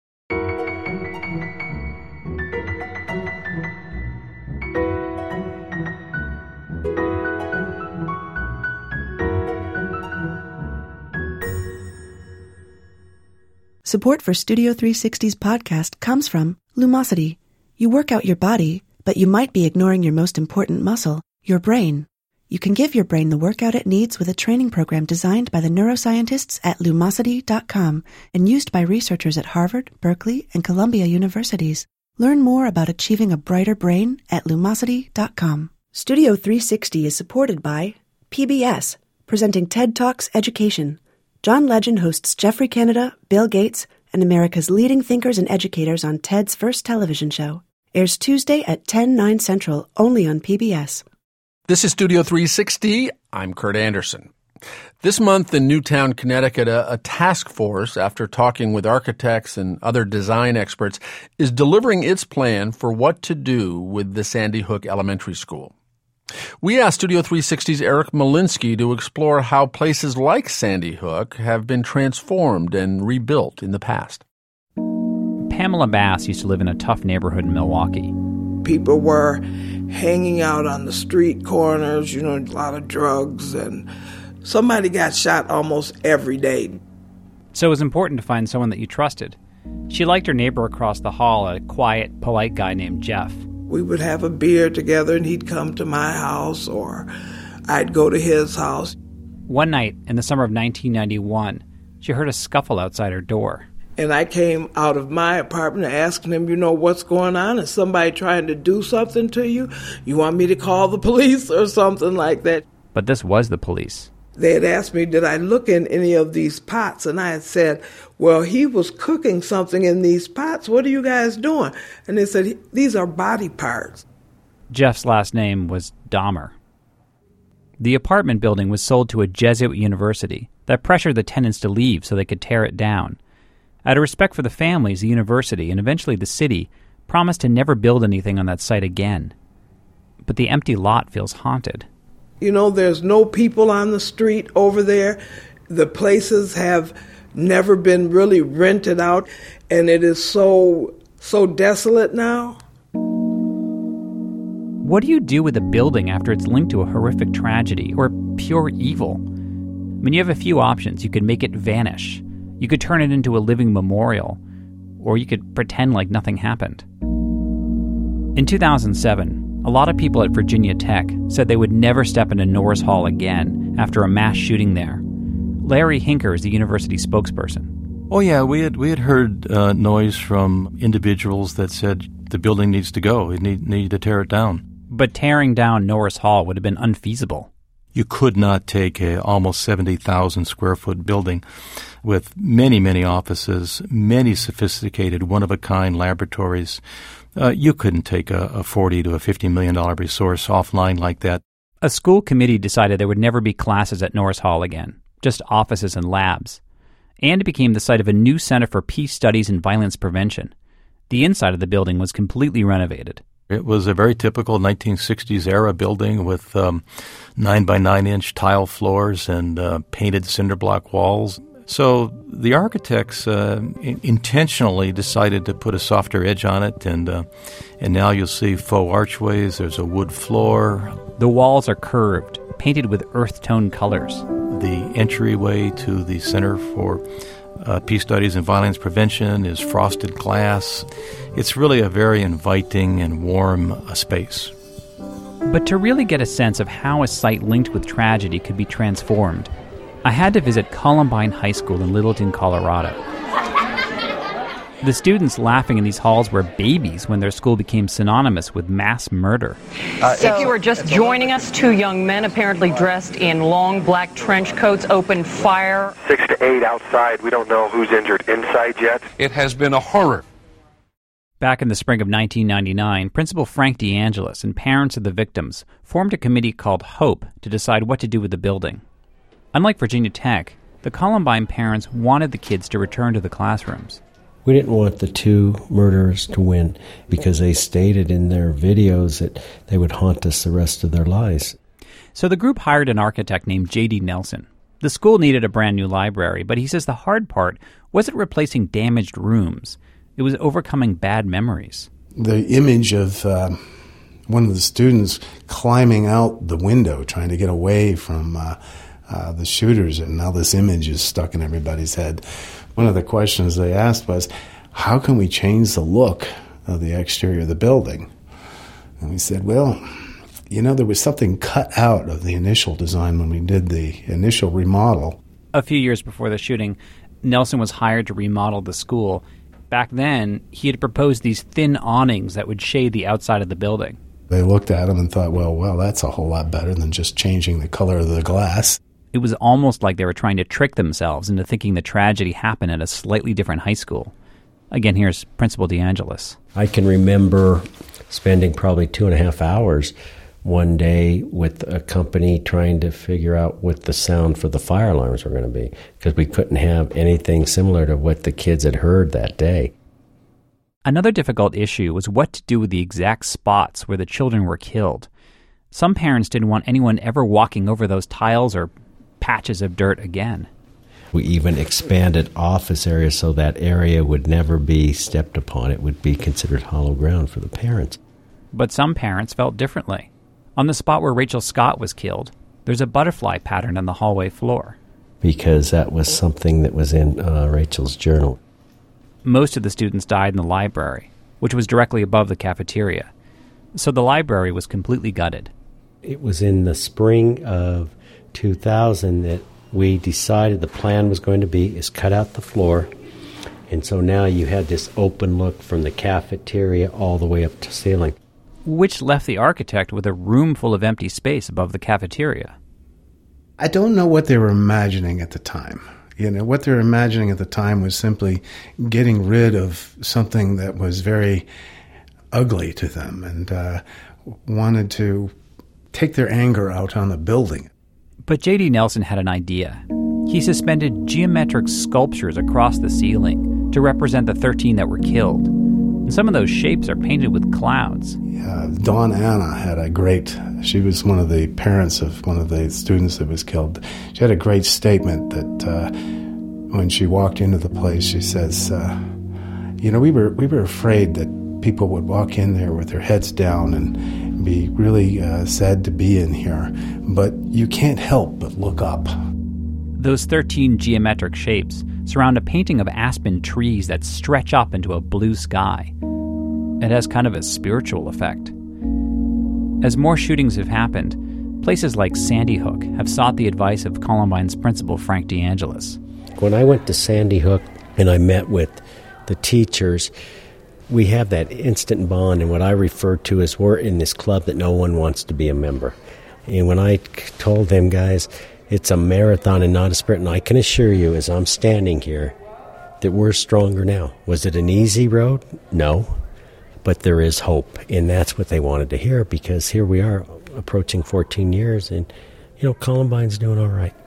Speaker 1: Support for Studio 360's podcast comes from Lumosity. You work out your body, but you might be ignoring your most important muscle, your brain. You can give your brain the workout it needs with a training program designed by the neuroscientists at Lumosity.com and used by researchers at Harvard, Berkeley, and Columbia universities. Learn more about achieving a brighter brain at Lumosity.com. Studio 360 is supported by PBS, presenting TED Talks Education. John Legend hosts Jeffrey Canada, Bill Gates, and America's leading thinkers and educators on TED's first television show. Airs Tuesday at 10/9 Central, only on PBS.
Speaker 4: This is Studio 360. I'm Kurt Andersen. This month in Newtown, Connecticut, a task force, after talking with architects and other design experts, is delivering its plan for what to do with the Sandy Hook Elementary School. We asked Studio 360's Eric Molinsky to explore how places like Sandy Hook have been transformed and rebuilt in the past.
Speaker 20: Pamela Bass used to live in a tough neighborhood in Milwaukee.
Speaker 21: People were hanging out on the street corners, a lot of drugs, and somebody got shot almost every day.
Speaker 20: So it was important to find someone that you trusted. She liked her neighbor across the hall, a quiet, polite guy named Jeff.
Speaker 21: We would have a beer together, and he'd come to my house, or I'd go to his house.
Speaker 20: One night in the summer of 1991, she heard a scuffle outside her door.
Speaker 21: And I came out of my apartment asking him, what's going on? Is somebody trying to do something to you? You want me to call the police or something like that?
Speaker 20: But this was the police.
Speaker 21: They had asked me, did I look in any of these pots? And I had said, well, he was cooking something in these pots. What are you guys doing? And they said, these are body parts.
Speaker 20: Jeff's last name was Dahmer. The apartment building was sold to a Jesuit university that pressured the tenants to leave so they could tear it down. Out of respect for the families, the university, and eventually the city, promised to never build anything on that site again. But the empty lot feels haunted.
Speaker 21: There's no people on the street over there. The places have never been really rented out, and it is so desolate now.
Speaker 20: What do you do with a building after it's linked to a horrific tragedy or pure evil? You have a few options. You could make it vanish. You could turn it into a living memorial, or you could pretend like nothing happened. In 2007, a lot of people at Virginia Tech said they would never step into Norris Hall again after a mass shooting there. Larry Hinker is the university spokesperson.
Speaker 6: Oh yeah, we had heard noise from individuals that said the building needs to go. We need to tear it down.
Speaker 20: But tearing down Norris Hall would have been unfeasible.
Speaker 6: You could not take a almost 70,000 square foot building with many, many offices, many sophisticated, one-of-a-kind laboratories. You couldn't take a $40 to a $50 million resource offline like that.
Speaker 20: A school committee decided there would never be classes at Norris Hall again, just offices and labs. And it became the site of a new Center for Peace Studies and Violence Prevention. The inside of the building was completely renovated.
Speaker 6: It was a very typical 1960s era building with 9 by 9 inch tile floors and painted cinder block walls. So the architects intentionally decided to put a softer edge on it, and now you'll see faux archways. There's a wood floor.
Speaker 20: The walls are curved, painted with earth tone colors.
Speaker 6: The entryway to the Center for Peace Studies and Violence Prevention is frosted glass. It's really a very inviting and warm space.
Speaker 20: But to really get a sense of how a site linked with tragedy could be transformed, I had to visit Columbine High School in Littleton, Colorado. The students laughing in these halls were babies when their school became synonymous with mass murder.
Speaker 22: If you are just joining us, two young men apparently dressed in long black trench coats opened fire.
Speaker 23: 6 to 8 outside. We don't know who's injured inside yet.
Speaker 17: It has been a horror.
Speaker 20: Back in the spring of 1999, Principal Frank DeAngelis and parents of the victims formed a committee called HOPE to decide what to do with the building. Unlike Virginia Tech, the Columbine parents wanted the kids to return to the classrooms.
Speaker 19: We didn't want the two murderers to win because they stated in their videos that they would haunt us the rest of their lives.
Speaker 20: So the group hired an architect named J.D. Nelson. The school needed a brand new library, but he says the hard part wasn't replacing damaged rooms. It was overcoming bad memories.
Speaker 10: The image of one of the students climbing out the window, trying to get away from the shooters, and now this image is stuck in everybody's head. One of the questions they asked was, how can we change the look of the exterior of the building? And we said, well, there was something cut out of the initial design when we did the initial remodel.
Speaker 20: A few years before the shooting, Nelson was hired to remodel the school. Back then, he had proposed these thin awnings that would shade the outside of the building.
Speaker 10: They looked at them and thought, well, that's a whole lot better than just changing the color of the glass.
Speaker 20: It was almost like they were trying to trick themselves into thinking the tragedy happened at a slightly different high school. Again, here's Principal DeAngelis.
Speaker 19: I can remember spending probably 2.5 hours one day with a company trying to figure out what the sound for the fire alarms were going to be, because we couldn't have anything similar to what the kids had heard that day.
Speaker 20: Another difficult issue was what to do with the exact spots where the children were killed. Some parents didn't want anyone ever walking over those tiles or patches of dirt again.
Speaker 19: We even expanded office areas so that area would never be stepped upon. It would be considered hollow ground for the parents.
Speaker 20: But some parents felt differently. On the spot where Rachel Scott was killed, there's a butterfly pattern on the hallway floor.
Speaker 19: Because that was something that was in Rachel's journal.
Speaker 20: Most of the students died in the library, which was directly above the cafeteria. So the library was completely gutted.
Speaker 19: It was in the spring of 2000 that we decided the plan was going to be is cut out the floor, and so now you had this open look from the cafeteria all the way up to ceiling.
Speaker 20: Which left the architect with a room full of empty space above the cafeteria.
Speaker 10: I don't know what they were imagining at the time. What they were imagining at the time was simply getting rid of something that was very ugly to them and wanted to take their anger out on the building.
Speaker 20: But J.D. Nelson had an idea. He suspended geometric sculptures across the ceiling to represent the 13 that were killed. And some of those shapes are painted with clouds.
Speaker 10: Dawn Anna had she was one of the parents of one of the students that was killed. She had a great statement that when she walked into the place, she says, we were afraid that people would walk in there with their heads down and be really sad to be in here, but you can't help but look up.
Speaker 20: Those 13 geometric shapes surround a painting of aspen trees that stretch up into a blue sky. It has kind of a spiritual effect. As more shootings have happened, places like Sandy Hook have sought the advice of Columbine's principal, Frank DeAngelis.
Speaker 19: When I went to Sandy Hook and I met with the teachers, we have that instant bond, and what I refer to as we're in this club that no one wants to be a member. And when I told them, guys, it's a marathon and not a sprint, and I can assure you, as I'm standing here, that we're stronger now. Was it an easy road? No. But there is hope, and that's what they wanted to hear, because here we are approaching 14 years, and, Columbine's doing all right.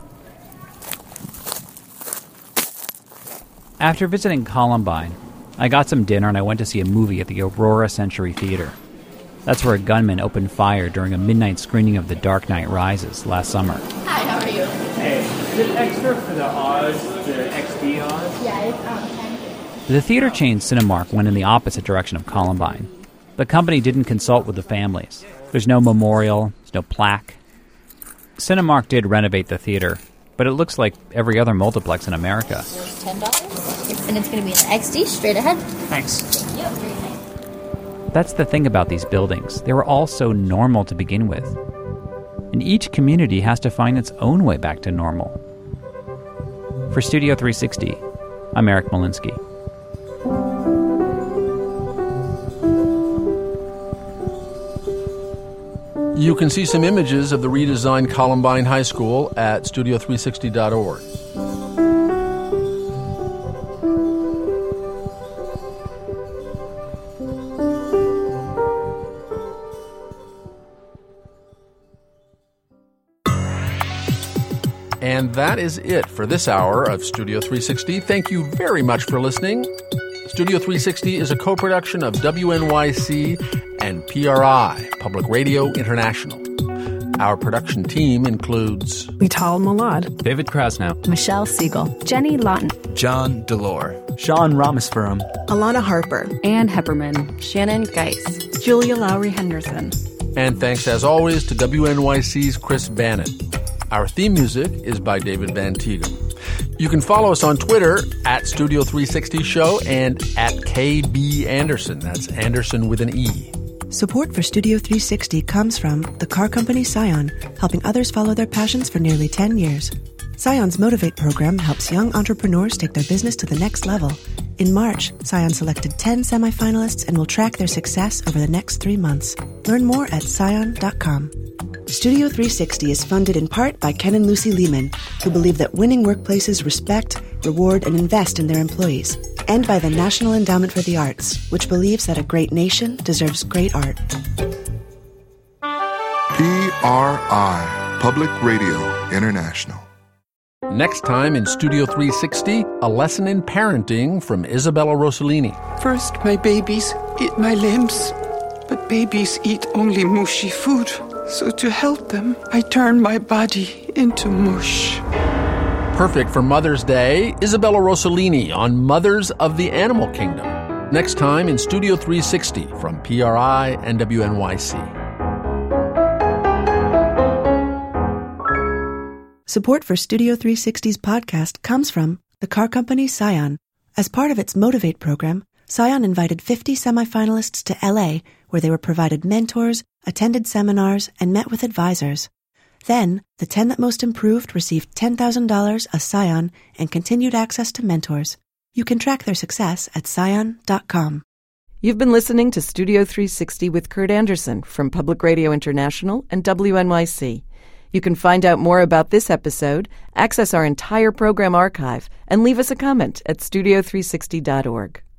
Speaker 20: After visiting Columbine, I got some dinner and I went to see a movie at the Aurora Century Theater. That's where a gunman opened fire during a midnight screening of The Dark Knight Rises last summer.
Speaker 8: Hi, how are you?
Speaker 20: Hey, is it extra for the odds, the XD odds?
Speaker 8: Yeah, it's
Speaker 20: The theater chain Cinemark went in the opposite direction of Columbine. The company didn't consult with the families. There's no memorial, there's no plaque. Cinemark did renovate the theater, but it looks like every other multiplex in America.
Speaker 8: Here's $10, and it's going to be an XD straight ahead.
Speaker 20: Thanks. That's the thing about these buildings. They were all so normal to begin with. And each community has to find its own way back to normal. For Studio 360, I'm Eric Molinsky.
Speaker 4: You can see some images of the redesigned Columbine High School at studio360.org. And that is it for this hour of Studio 360. Thank you very much for listening. Studio 360 is a co-production of WNYC and PRI, Public Radio International. Our production team includes
Speaker 9: Vital Molad,
Speaker 20: David Krasnow,
Speaker 9: Michelle Siegel,
Speaker 12: Jenny Lawton,
Speaker 24: John Delore,
Speaker 25: Sean Rameswaram,
Speaker 9: Alana Harper,
Speaker 12: Ann Hepperman, Shannon Geis,
Speaker 9: Julia Lowry Henderson.
Speaker 4: And thanks as always to WNYC's Chris Bannon. Our theme music is by David Van Teegum. You can follow us on Twitter at Studio 360 Show and at KB Anderson. That's Anderson with an E.
Speaker 1: Support for Studio 360 comes from the car company Scion, helping others follow their passions for nearly 10 years. Scion's Motivate program helps young entrepreneurs take their business to the next level. In March, Scion selected 10 semifinalists and will track their success over the next 3 months. Learn more at scion.com. Studio 360 is funded in part by Ken and Lucy Lehman, who believe that winning workplaces respect, reward, and invest in their employees, and by the National Endowment for the Arts, which believes that a great nation deserves great art.
Speaker 26: PRI, Public Radio International.
Speaker 4: Next time in Studio 360, a lesson in parenting from Isabella Rossellini.
Speaker 27: First, my babies eat my limbs, but babies eat only mushy food. So to help them, I turn my body into mush.
Speaker 4: Perfect for Mother's Day, Isabella Rossellini on Mothers of the Animal Kingdom. Next time in Studio 360 from PRI and WNYC.
Speaker 1: Support for Studio 360's podcast comes from the car company Scion. As part of its Motivate program, Scion invited 50 semifinalists to LA, where they were provided mentors, attended seminars, and met with advisors. Then, the 10 that most improved received $10,000, a Scion, and continued access to mentors. You can track their success at scion.com.
Speaker 28: You've been listening to Studio 360 with Kurt Anderson from Public Radio International and WNYC. You can find out more about this episode, access our entire program archive, and leave us a comment at studio360.org.